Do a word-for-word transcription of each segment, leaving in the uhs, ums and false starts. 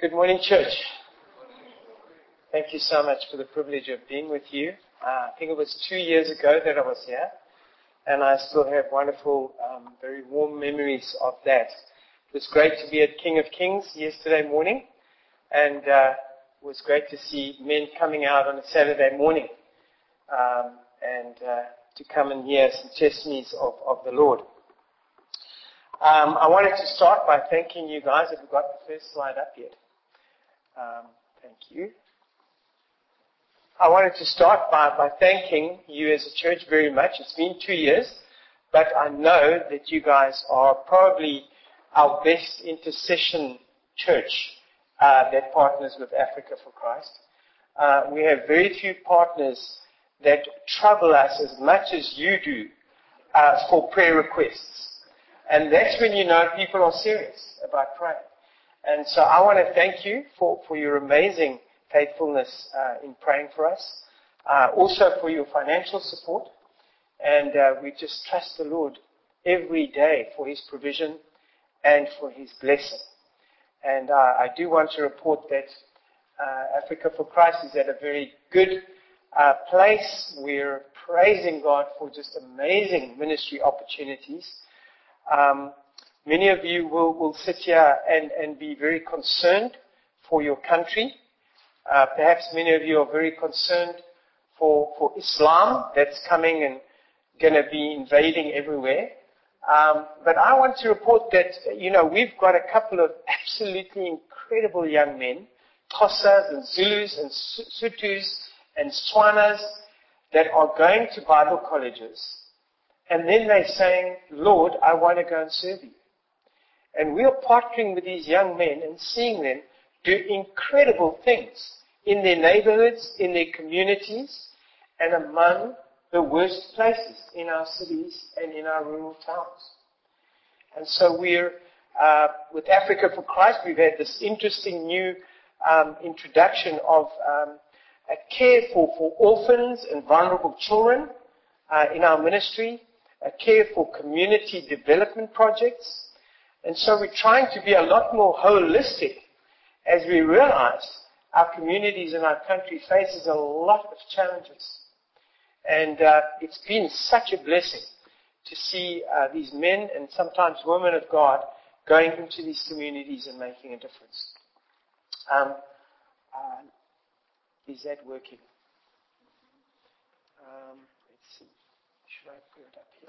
Good morning, church. Thank you so much for the privilege of being with you. Uh, I think it was two years ago that I was here, and I still have wonderful, um, very warm memories of that. It was great to be at King of Kings yesterday morning, and uh, it was great to see men coming out on a Saturday morning um, and uh, to come and hear some testimonies of, of the Lord. Um, I wanted to start by thanking you guys. Have we got the first slide up yet? Um, thank you. I wanted to start by, by thanking you as a church very much. It's been two years, but I know that you guys are probably our best intercession church uh, that partners with Africa for Christ. Uh, we have very few partners that trouble us as much as you do uh, for prayer requests. And that's when you know people are serious about praying. And so I want to thank you for, for your amazing faithfulness uh, in praying for us. Uh, also for your financial support. And uh, we just trust the Lord every day for His provision and for His blessing. And uh, I do want to report that uh, Africa for Christ is at a very good uh, place. We're praising God for just amazing ministry opportunities. Um, Many of you will, will sit here and, and be very concerned for your country. Uh, perhaps many of you are very concerned for, for Islam that's coming and going to be invading everywhere. Um, but I want to report that, you know, we've got a couple of absolutely incredible young men, Xhosas and Zulus and Sutus and Swanas, that are going to Bible colleges. And then they're saying, Lord, I want to go and serve you. And we are partnering with these young men and seeing them do incredible things in their neighborhoods, in their communities, and among the worst places in our cities and in our rural towns. And so we're, uh, with Africa for Christ, we've had this interesting new um, introduction of um, a care for, for orphans and vulnerable children uh, in our ministry, a care for community development projects. And so we're trying to be a lot more holistic as we realize our communities and our country faces a lot of challenges. And uh, it's been such a blessing to see uh, these men and sometimes women of God going into these communities and making a difference. Um, uh, is that working? Um, let's see. Should I put it up here?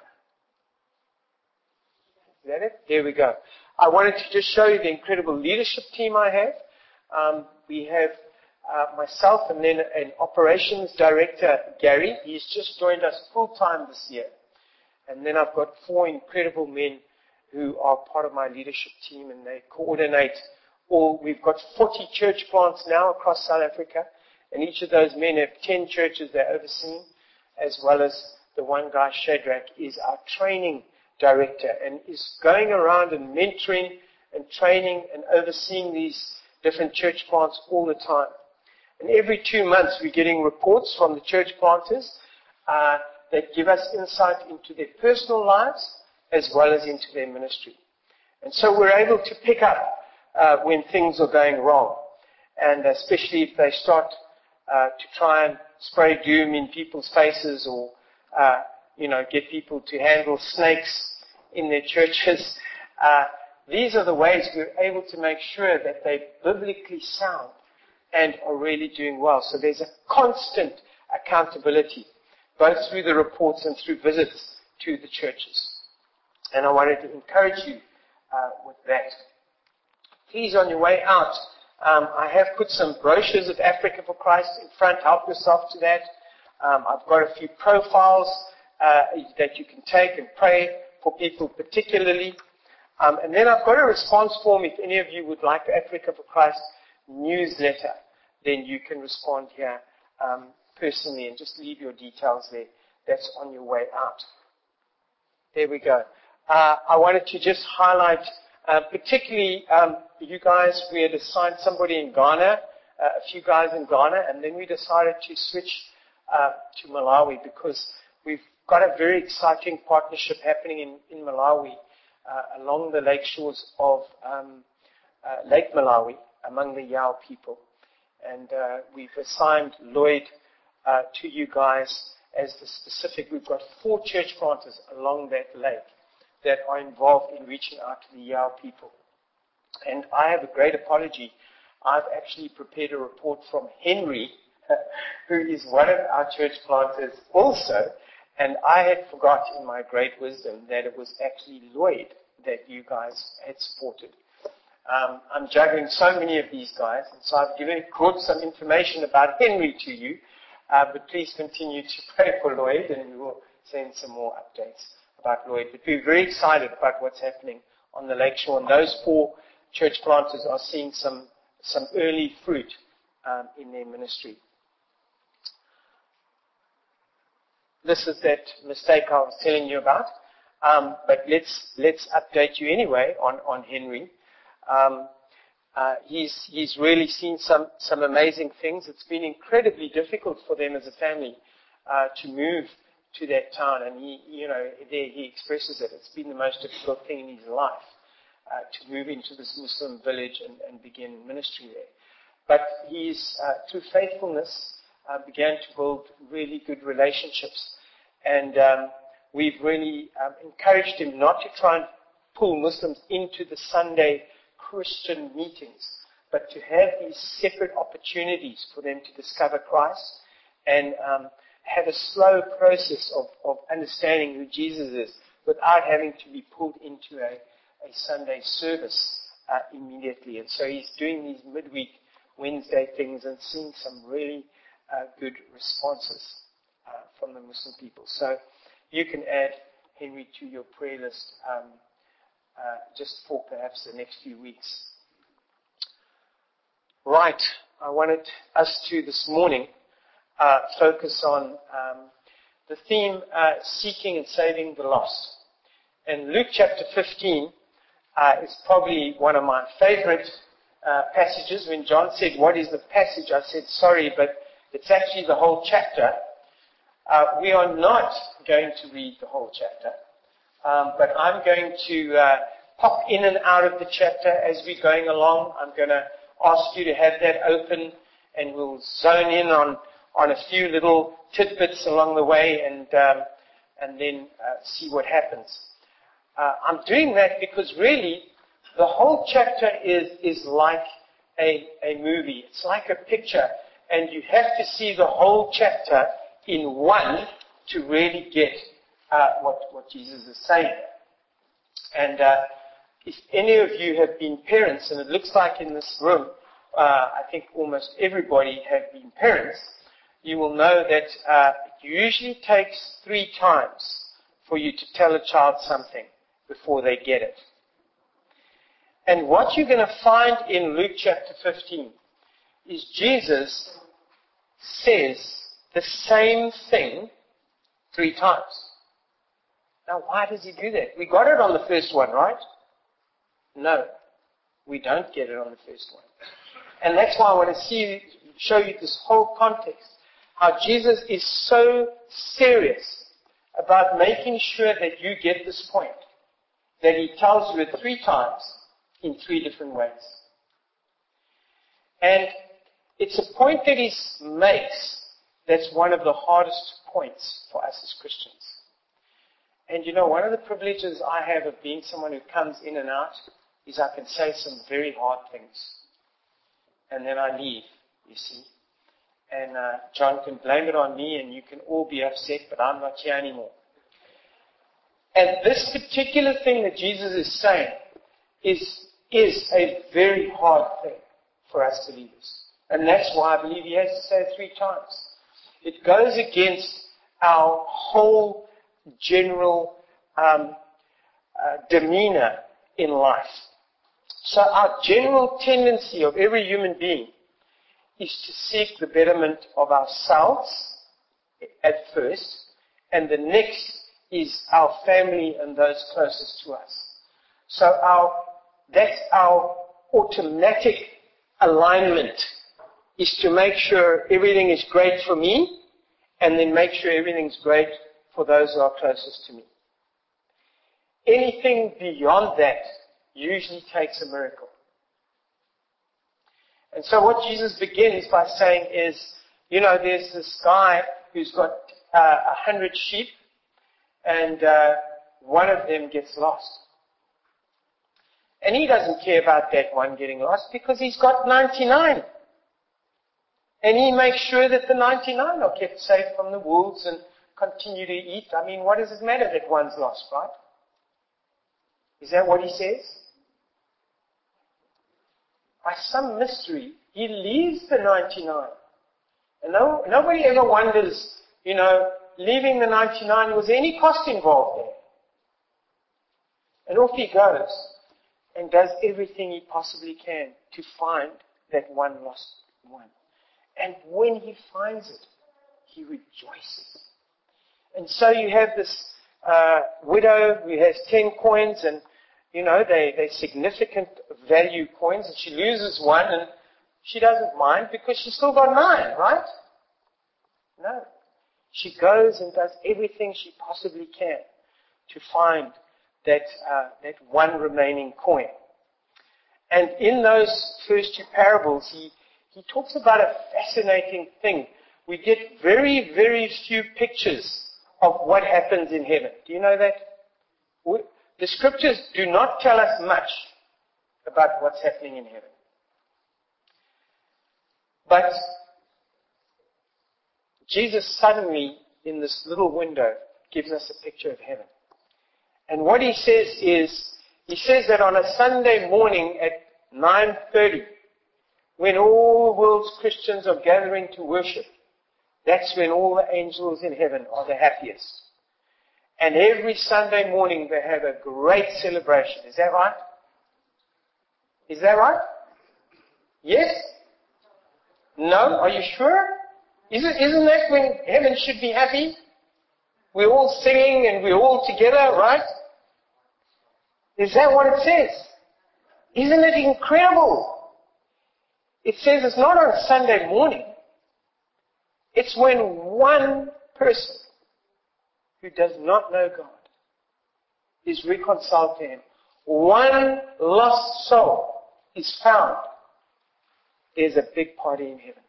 Is that it? There we go. I wanted to just show you the incredible leadership team I have. Um, we have uh, myself and then an operations director, Gary. He's just joined us full-time this year. And then I've got four incredible men who are part of my leadership team, and they coordinate all. We've got forty church plants now across South Africa, and each of those men have ten churches they're overseeing, as well as the one guy, Shadrach, is our training director and is going around and mentoring and training and overseeing these different church plants all the time. And every two months we're getting reports from the church planters uh, that give us insight into their personal lives as well as into their ministry. And so we're able to pick up uh, when things are going wrong, and especially if they start uh, to try and spray doom in people's faces or uh, you know, get people to handle snakes in their churches. Uh, these are the ways we're able to make sure that they're biblically sound and are really doing well. So there's a constant accountability, both through the reports and through visits to the churches. And I wanted to encourage you uh, with that. Please, on your way out, um, I have put some brochures of Africa for Christ in front. Help yourself to that. Um, I've got a few profiles Uh, that you can take and pray for people particularly. Um, and then I've got a response form. If any of you would like the Africa for Christ newsletter, then you can respond here um, personally and just leave your details there. That's on your way out. There we go. Uh, I wanted to just highlight uh, particularly um, you guys. We had assigned somebody in Ghana, uh, a few guys in Ghana, and then we decided to switch uh, to Malawi because we've got a very exciting partnership happening in, in Malawi uh, along the lake shores of um, uh, Lake Malawi among the Yao people. And uh, we've assigned Lloyd uh, to you guys as the specific. We've got four church planters along that lake that are involved in reaching out to the Yao people. And I have a great apology. I've actually prepared a report from Henry, who is one of our church planters also, and I had forgotten in my great wisdom that it was actually Lloyd that you guys had supported. Um, I'm juggling so many of these guys, and so I've given brought some information about Henry to you, uh, but please continue to pray for Lloyd, and we will send some more updates about Lloyd. But we're very excited about what's happening on the lakeshore, and those four church planters are seeing some, some early fruit um, in their ministry. This is that mistake I was telling you about, um, but let's let's update you anyway on on Henry. Um, uh, he's he's really seen some some amazing things. It's been incredibly difficult for them as a family uh, to move to that town, and he you know there he expresses it. It's been the most difficult thing in his life uh, to move into this Muslim village and, and begin ministry there. But he's uh, through faithfulness. Uh, began to build really good relationships. And um, we've really um, encouraged him not to try and pull Muslims into the Sunday Christian meetings, but to have these separate opportunities for them to discover Christ and um, have a slow process of, of understanding who Jesus is without having to be pulled into a, a Sunday service uh, immediately. And so he's doing these midweek Wednesday things and seeing some really Uh, good responses uh, from the Muslim people. So you can add Henry to your prayer list um, uh, just for perhaps the next few weeks. Right. I wanted us to this morning uh, focus on um, the theme uh, seeking and saving the lost. And Luke chapter fifteen uh, is probably one of my favorite uh, passages. When John said, "What is the passage?" I said, "Sorry, but it's actually the whole chapter." Uh, we are not going to read the whole chapter, um, but I'm going to uh, pop in and out of the chapter as we're going along. I'm going to ask you to have that open, and we'll zone in on, on a few little tidbits along the way, and um, and then uh, see what happens. Uh, I'm doing that because really the whole chapter is is like a a movie. It's like a picture. And you have to see the whole chapter in one to really get uh, what, what Jesus is saying. And uh, if any of you have been parents, and it looks like in this room, uh, I think almost everybody have been parents, you will know that uh, it usually takes three times for you to tell a child something before they get it. And what you're going to find in Luke chapter fifteen is Jesus says the same thing three times. Now, why does he do that? We got it on the first one, right? No, we don't get it on the first one. And that's why I want to see, show you this whole context, how Jesus is so serious about making sure that you get this point, that he tells you it three times in three different ways. And it's a point that he makes that's one of the hardest points for us as Christians. And you know, one of the privileges I have of being someone who comes in and out is I can say some very hard things. And then I leave, you see. And uh, John can blame it on me and you can all be upset, but I'm not here anymore. And this particular thing that Jesus is saying is, is a very hard thing for us believers. And that's why I believe he has to say it three times. It goes against our whole general um, uh, demeanor in life. So our general tendency of every human being is to seek the betterment of ourselves at first, and the next is our family and those closest to us. So our that's our automatic alignment, is to make sure everything is great for me, and then make sure everything's great for those who are closest to me. Anything beyond that usually takes a miracle. And so what Jesus begins by saying is, you know, there's this guy who's got uh, a hundred sheep, and uh, one of them gets lost. And he doesn't care about that one getting lost because he's got ninety-nine. And he makes sure that the ninety-nine are kept safe from the wolves and continue to eat. I mean, what does it matter that one's lost, right? Is that what he says? By some mystery, he leaves the ninety-nine. And no, nobody ever wonders, you know, leaving the ninety-nine, was there any cost involved there? And off he goes and does everything he possibly can to find that one lost one. And when he finds it, he rejoices. And so you have this uh, widow who has ten coins, and, you know, they, they're significant value coins, and she loses one, and she doesn't mind because she's still got nine, right? No. She goes and does everything she possibly can to find that, uh, that one remaining coin. And in those first two parables, he, he talks about a fascinating thing. We get very, very few pictures of what happens in heaven. Do you know that? We, the scriptures do not tell us much about what's happening in heaven. But Jesus suddenly, in this little window, gives us a picture of heaven. And what he says is, he says that on a Sunday morning at nine thirty, when all the world's Christians are gathering to worship, that's when all the angels in heaven are the happiest. And every Sunday morning they have a great celebration. Is that right? Is that right? Yes? No? Are you sure? Isn't, isn't that when heaven should be happy? We're all singing and we're all together, right? Is that what it says? Isn't it incredible? It says it's not on Sunday morning. It's when one person who does not know God is reconciled to Him. One lost soul is found. There's a big party in heaven.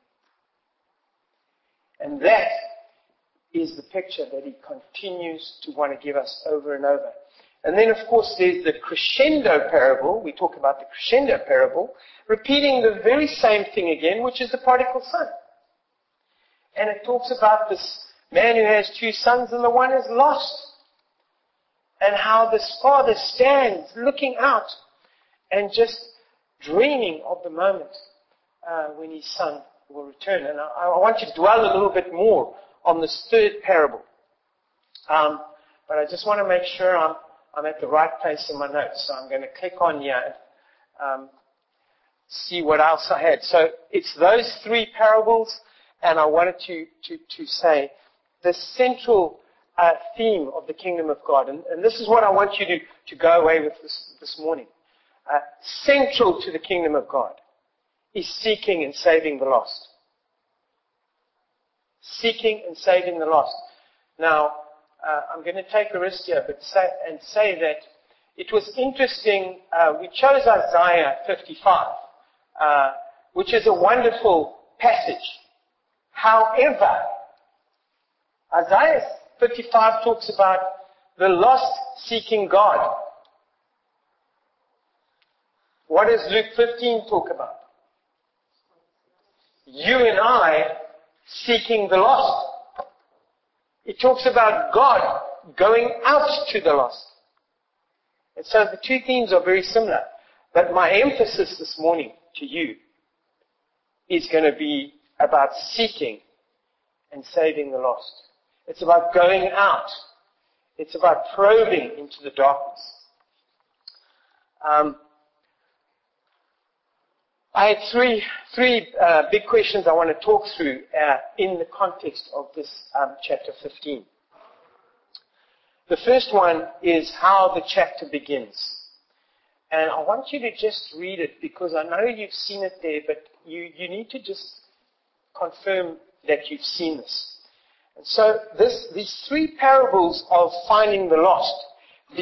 And that is the picture that he continues to want to give us over and over. And then, of course, there's the crescendo parable. We talk about the crescendo parable, repeating the very same thing again, which is the prodigal son. And it talks about this man who has two sons and the one is lost. And how this father stands looking out and just dreaming of the moment uh, when his son will return. And I, I want to dwell a little bit more on this third parable. Um, but I just want to make sure I'm, I'm at the right place in my notes. So I'm going to click on here and um, see what else I had. So it's those three parables, and I wanted to, to, to say the central uh, theme of the kingdom of God. And, and this is what I want you to, to go away with this, this morning. Uh, central to the kingdom of God is seeking and saving the lost. Seeking and saving the lost. Now, uh, I'm going to take a risk here but say, and say that it was interesting. Uh, we chose Isaiah fifty-five, uh, which is a wonderful passage. However, Isaiah fifty-five talks about the lost seeking God. What does Luke fifteen talk about? You and I seeking the lost. It talks about God going out to the lost. And so the two themes are very similar. But my emphasis this morning to you is going to be about seeking and saving the lost. It's about going out. It's about probing into the darkness. Um, I had three, three uh, big questions I want to talk through uh, in the context of this um, chapter fifteen. The first one is how the chapter begins. And I want you to just read it because I know you've seen it there, but you, you need to just confirm that you've seen this. And so this, these three parables of finding the lost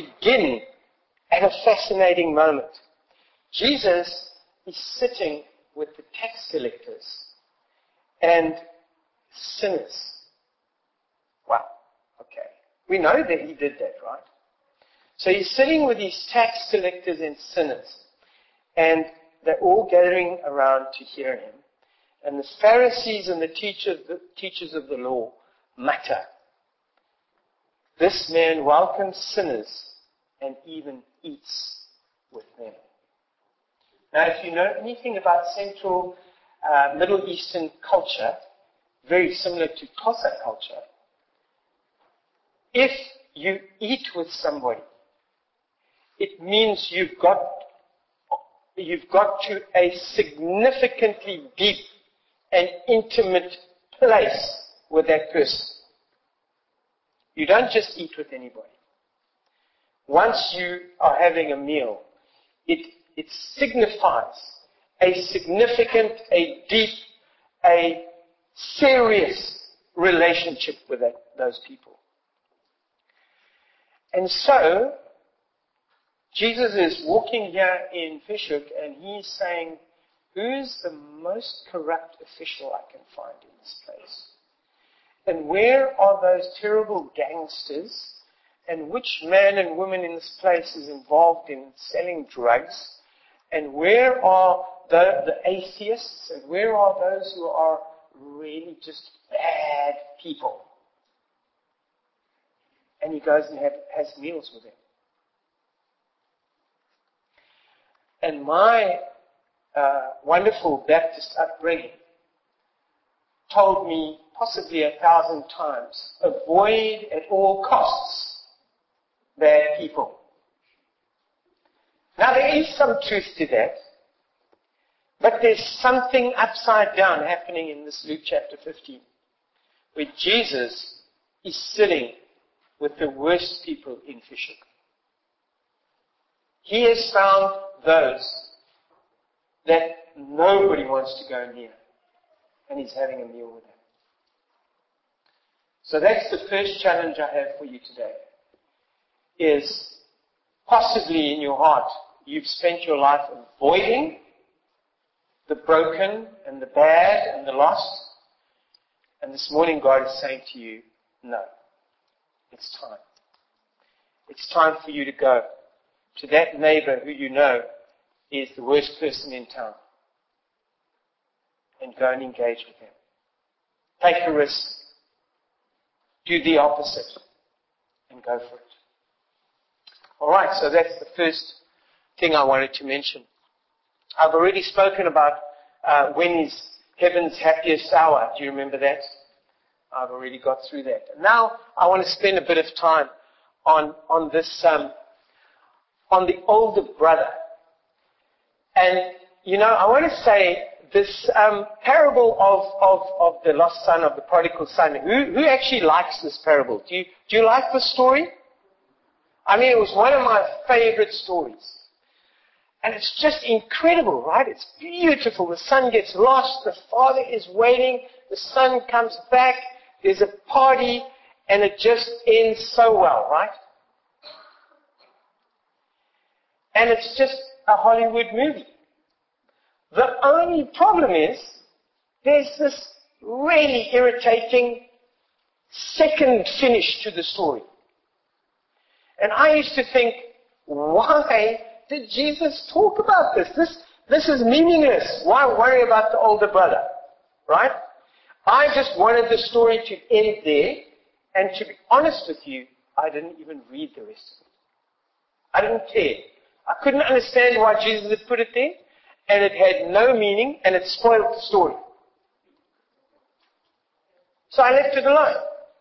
begin at a fascinating moment. Jesus is sitting with the tax collectors and sinners. Wow, okay. We know that he did that, right? So he's sitting with these tax collectors and sinners, and they're all gathering around to hear him. And the Pharisees and the teachers, the teachers of the law mutter, "This man welcomes sinners and even eats with them." Now, if you know anything about Central uh, Middle Eastern culture, very similar to Xhosa culture, if you eat with somebody, it means you've got you've got to a significantly deep and intimate place with that person. You don't just eat with anybody. Once you are having a meal, it, it signifies a significant, a deep, a serious relationship with that, those people. And so, Jesus is walking here in Fischhoek and he's saying, who's the most corrupt official I can find in this place? And where are those terrible gangsters? And which man and woman in this place is involved in selling drugs? And where are the, the atheists? And where are those who are really just bad people? And he goes and have, has meals with them. And my uh, wonderful Baptist upbringing told me possibly a thousand times, avoid at all costs bad people. Now there is some truth to that, but there's something upside down happening in this Luke chapter fifteen, where Jesus is sitting with the worst people in Fischhoek. He has found those that nobody wants to go near, and he's having a meal with them. So that's the first challenge I have for you today, is possibly in your heart you've spent your life avoiding the broken and the bad and the lost, and this morning God is saying to you, no, it's time. It's time for you to go to that neighbor who you know is the worst person in town and go and engage with him. Take a risk. Do the opposite and go for it. All right, so that's the first thing I wanted to mention. I've already spoken about uh, when is heaven's happiest hour. Do you remember that? I've already got through that. Now I want to spend a bit of time on on this um, on the older brother. And you know, I want to say this um, parable of, of of the lost son, of the prodigal son. Who who actually likes this parable? Do you do you like the story? I mean, it was one of my favorite stories. And it's just incredible, right? It's beautiful. The son gets lost. The father is waiting. The son comes back. There's a party. And it just ends so well, right? And it's just a Hollywood movie. The only problem is there's this really irritating second finish to the story. And I used to think, why did Jesus talk about this? This, this is meaningless. Why worry about the older brother? Right? I just wanted the story to end there. And to be honest with you, I didn't even read the rest of it. I didn't care. I couldn't understand why Jesus had put it there. And it had no meaning. And it spoiled the story. So I left it alone.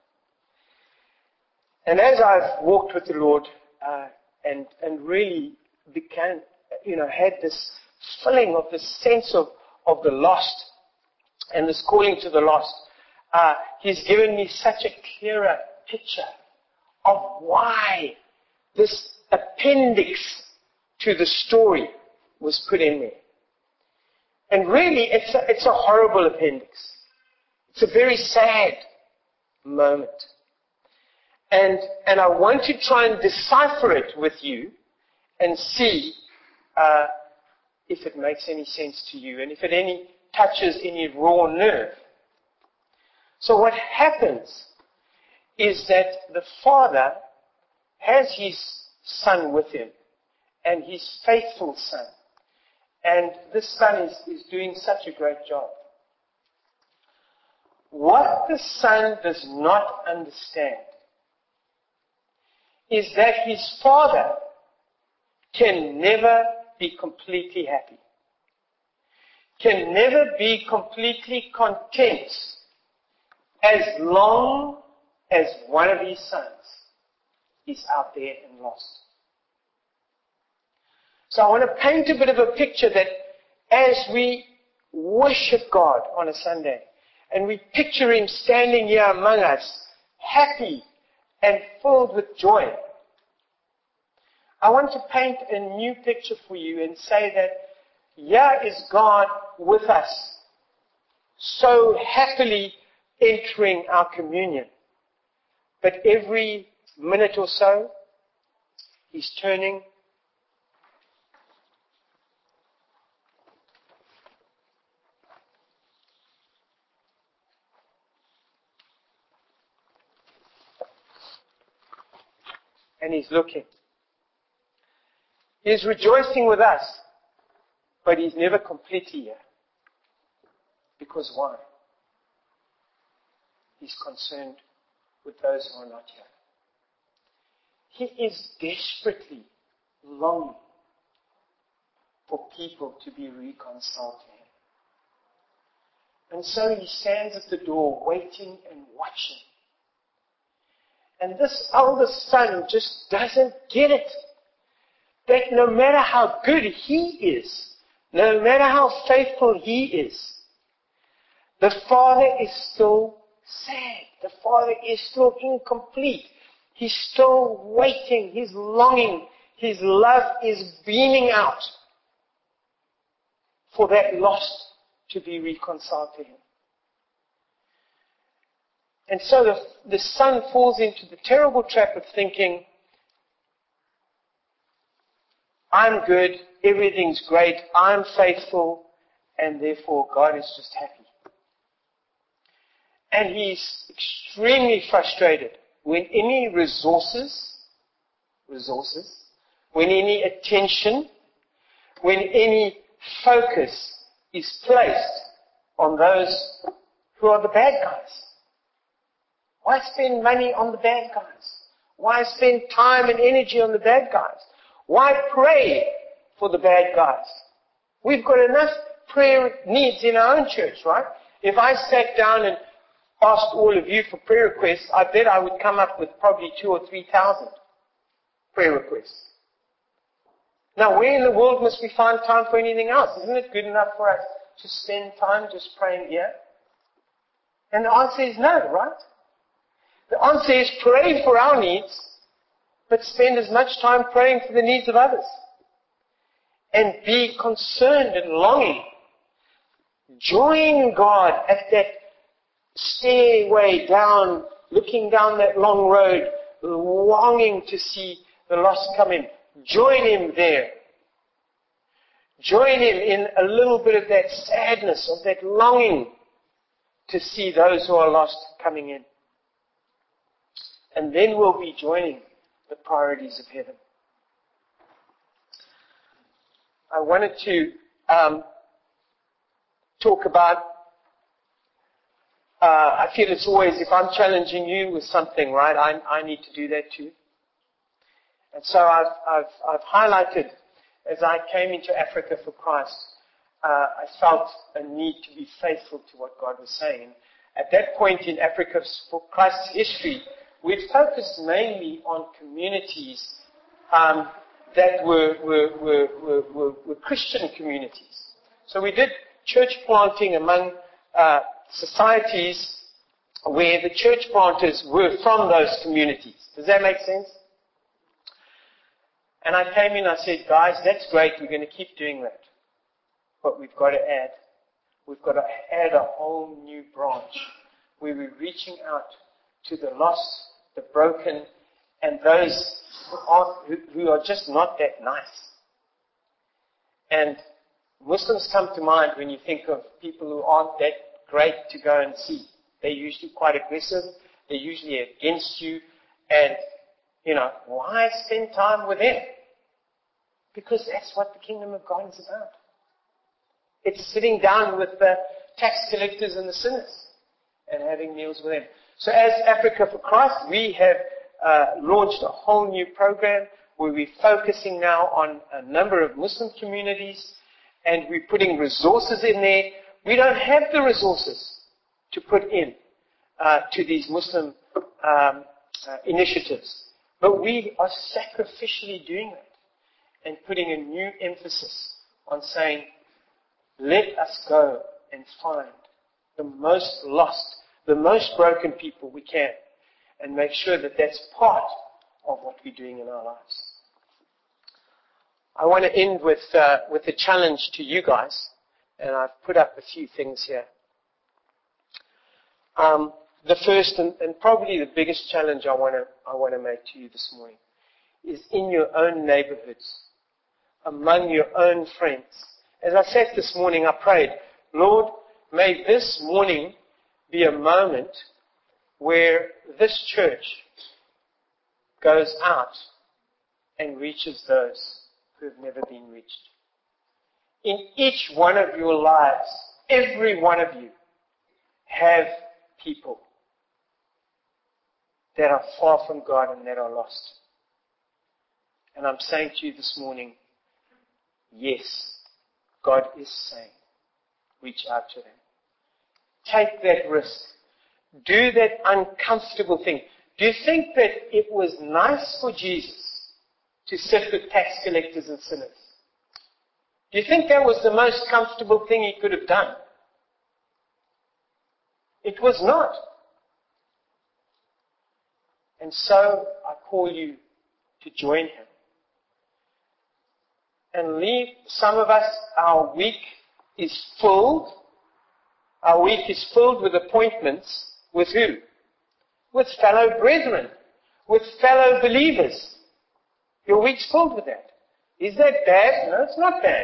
And as I've walked with the Lord uh, and and really began, you know, had this filling of this sense of, of the lost and this calling to the lost, uh, He's given me such a clearer picture of why this appendix to the story was put in there. And really, it's a, it's a horrible appendix. It's a very sad moment. And, and I want to try and decipher it with you and see uh, if it makes any sense to you, and if it any touches any raw nerve. So what happens is that the Father has his Son with him, and his faithful Son. And this Son is, is doing such a great job. What the Son does not understand is that his Father can never be completely happy, can never be completely content as long as one of his sons is out there and lost. So I want to paint a bit of a picture that as we worship God on a Sunday, and we picture him standing here among us, happy and filled with joy, I want to paint a new picture for you and say that here is God with us, so happily entering our communion. But every minute or so, he's turning and he's looking. He's rejoicing with us, but he's never completely here. Because why? He's concerned with those who are not here. He is desperately longing for people to be reconciled to him. And so he stands at the door, waiting and watching. And this eldest son just doesn't get it. That no matter how good he is, no matter how faithful he is, the Father is still sad. The Father is still incomplete. He's still waiting. He's longing. His love is beaming out for that lost to be reconciled to him. And so the, the son falls into the terrible trap of thinking, I'm good, everything's great, I'm faithful, and therefore God is just happy. And he's extremely frustrated when any resources, resources, when any attention, when any focus is placed on those who are the bad guys. Why spend money on the bad guys? Why spend time and energy on the bad guys? Why pray for the bad guys? We've got enough prayer needs in our own church, right? If I sat down and asked all of you for prayer requests, I bet I would come up with probably two or three thousand prayer requests. Now, where in the world must we find time for anything else? Isn't it good enough for us to spend time just praying here? And the answer is no, right? The answer is pray for our needs, but spend as much time praying for the needs of others. And be concerned and longing. Join God at that stairway down, looking down that long road, longing to see the lost come in. Join him there. Join him in a little bit of that sadness, of that longing to see those who are lost coming in. And then we'll be joining the priorities of heaven. I wanted to um, talk about, uh, I feel it's always, if I'm challenging you with something, right, I, I need to do that too. And so I've, I've, I've highlighted, as I came into Africa for Christ, uh, I felt a need to be faithful to what God was saying. At that point in Africa's, for Christ's history, we focused mainly on communities um, that were, were, were, were, were, were Christian communities. So we did church planting among uh, societies where the church planters were from those communities. Does that make sense? And I came in and I said, guys, that's great, we're going to keep doing that. But we've got to add. We've got to add a whole new branch where we're reaching out to the lost, the broken, and those who are, who, who are just not that nice. And Muslims come to mind when you think of people who aren't that great to go and see. They're usually quite aggressive. They're usually against you. And, you know, why spend time with them? Because that's what the kingdom of God is about. It's sitting down with the tax collectors and the sinners and having meals with them. So as Africa for Christ, we have uh, launched a whole new program where we're focusing now on a number of Muslim communities, and we're putting resources in there. We don't have the resources to put in uh, to these Muslim um, uh, initiatives, but we are sacrificially doing it and putting a new emphasis on saying, let us go and find the most lost, the most broken people we can, and make sure that that's part of what we're doing in our lives. I want to end with uh, with a challenge to you guys, and I've put up a few things here. Um, the first and, and probably the biggest challenge I want to I want to make to you this morning is in your own neighborhoods, among your own friends. As I sat this morning, I prayed, Lord, may this morning be a moment where this church goes out and reaches those who have never been reached. In each one of your lives, every one of you have people that are far from God and that are lost. And I'm saying to you this morning, yes, God is saying, reach out to them. Take that risk. Do that uncomfortable thing. Do you think that it was nice for Jesus to sit with tax collectors and sinners? Do you think that was the most comfortable thing he could have done? It was not. And so I call you to join him. And leave some of us, our week is filled. Our week is filled with appointments. With who? With fellow brethren. With fellow believers. Your week's filled with that. Is that bad? No, it's not bad.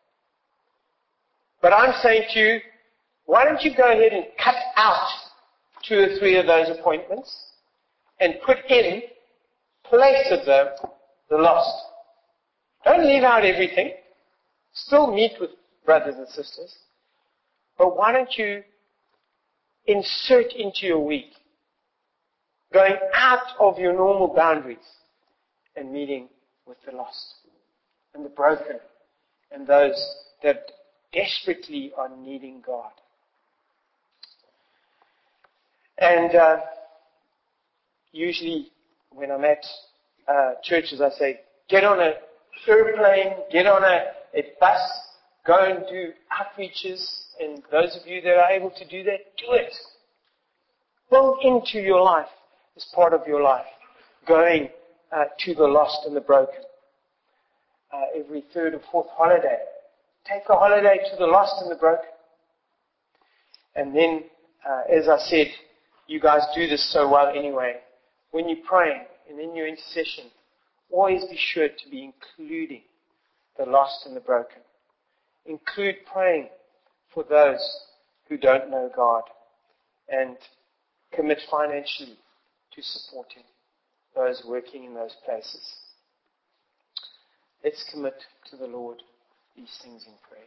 But I'm saying to you, why don't you go ahead and cut out two or three of those appointments and put in place of them the lost. Don't leave out everything. Still meet with brothers and sisters. But why don't you insert into your week going out of your normal boundaries and meeting with the lost and the broken and those that desperately are needing God. And uh, usually when I'm at uh, churches, I say, get on an airplane, get on a, a bus, go and do outreaches. And those of you that are able to do that, do it. Build into your life as part of your life, going uh, to the lost and the broken. Uh, every third or fourth holiday, take a holiday to the lost and the broken. And then, uh, as I said, you guys do this so well anyway. When you're praying and in your intercession, always be sure to be including the lost and the broken. Include praying for those who don't know God, and commit financially to supporting those working in those places. Let's commit to the Lord these things in prayer.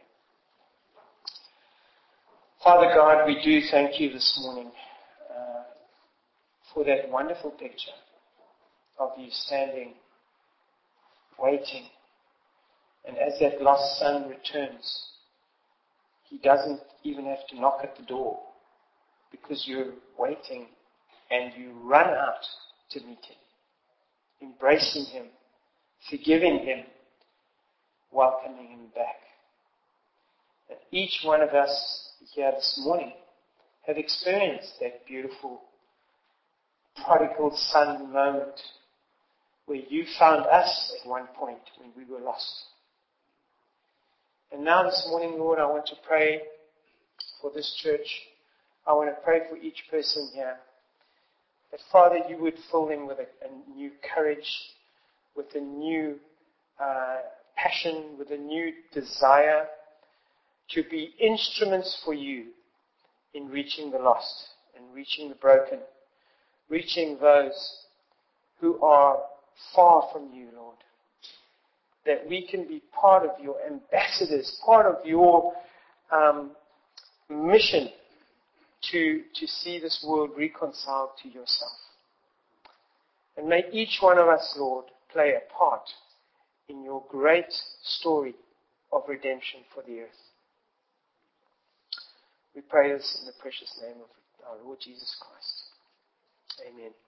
Father God, we do thank you this morning uh, for that wonderful picture of you standing, waiting. And as that lost son returns, he doesn't even have to knock at the door, because you're waiting and you run out to meet him, embracing him, forgiving him, welcoming him back. And each one of us here this morning have experienced that beautiful prodigal son moment where you found us at one point when we were lost. And now this morning, Lord, I want to pray for this church. I want to pray for each person here. That, Father, you would fill them with a, a new courage, with a new uh, passion, with a new desire to be instruments for you in reaching the lost and reaching the broken, reaching those who are far from you, Lord. That we can be part of your ambassadors, part of your um, mission to, to see this world reconciled to yourself. And may each one of us, Lord, play a part in your great story of redemption for the earth. We pray this in the precious name of our Lord Jesus Christ. Amen.